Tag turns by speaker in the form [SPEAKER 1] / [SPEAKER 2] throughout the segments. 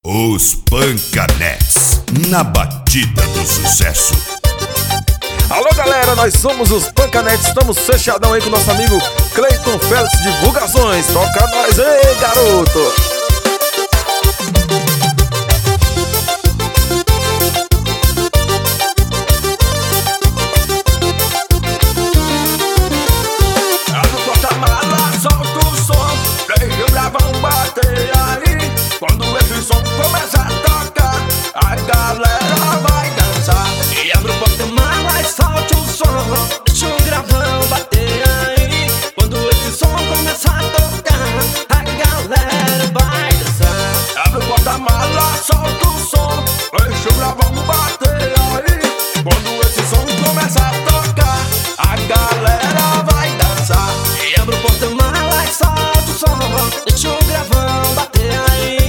[SPEAKER 1] Os Pancanetes, na batida do sucesso.
[SPEAKER 2] Alô galera, nós somos os Pancanetes, estamos fechadão aí com o nosso amigo Cleiton Félix Divulgações. Toca nós aí, garoto!
[SPEAKER 3] Quando esse som começa a tocar, a galera vai dançar. E abre o porta-mala e solte o som, deixa o gravão bater aí. Quando esse som começa a tocar, a galera vai dançar. Abre o porta-mala, solta o som, deixa o gravão bater aí. Quando esse som começa a tocar, a galera vai dançar. E abre o porta-mala e solta o som, deixa o gravão bater aí.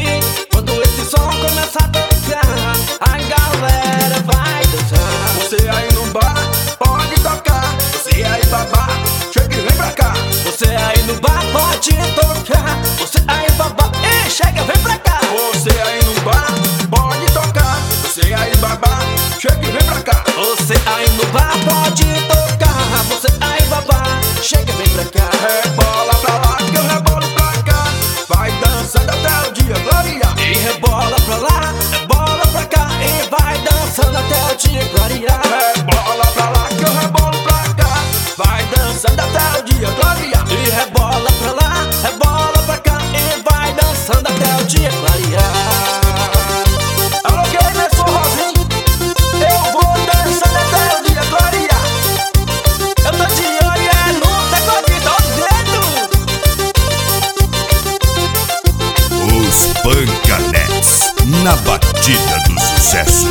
[SPEAKER 3] Você aí no bar pode tocar, você aí babá, e chega, vem pra cá. Você aí no bar pode tocar, você aí babá, chega e vem pra cá. Você aí no bar pode tocar, você aí babá, chega, vem pra cá. Rebola pra lá que eu rebolo pra cá, vai dançando até o dia clarear. E rebola pra lá, rebola pra cá, e vai dançando até o dia clarear. Rebola pra lá que eu rebolo pra cá, vai dançando até o dia clarear. E rebola pra lá, rebola pra cá, e vai dançando até o dia clarear. Alô, quem é forrozinho? Eu vou dançando até o dia clarear. Eu tô de olho, é no decote do dedo.
[SPEAKER 1] Os Pancanetes, na batida do sucesso.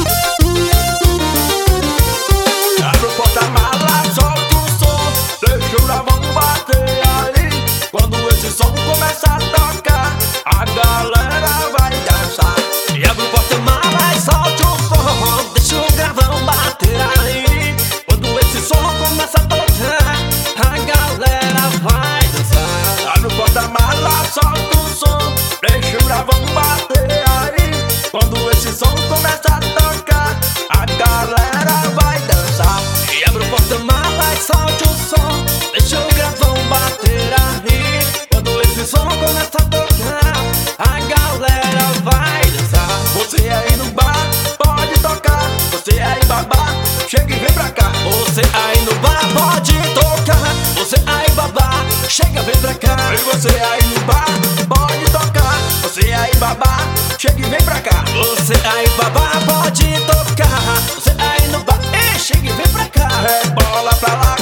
[SPEAKER 3] Abre o porta-mala, solta o som, deixa o gravão bater aí. Quando esse som começa a tocar, a galera vai dançar. E abre o porta-mala e solta o som, deixa o gravão bater aí. Quando esse som começa a tocar, a galera vai dançar. Abre o porta-mala, solta o som, deixa o gravão bater aí. Quando esse som começa a tocar, a galera vai dançar. E abre o porta-mala e solte o som, deixa o gravão bater aí. Quando esse som começa a tocar, a galera vai dançar. Você aí no bar pode tocar, você aí babá, chega e vem pra cá. Você aí no bar pode tocar, você aí babá, chega, vem pra cá. E você aí no bar pode tocar, você aí babá, chega e vem pra cá. Você aí babá pode tocar, você aí no bar, e chega e vem pra cá. Rebola pra lá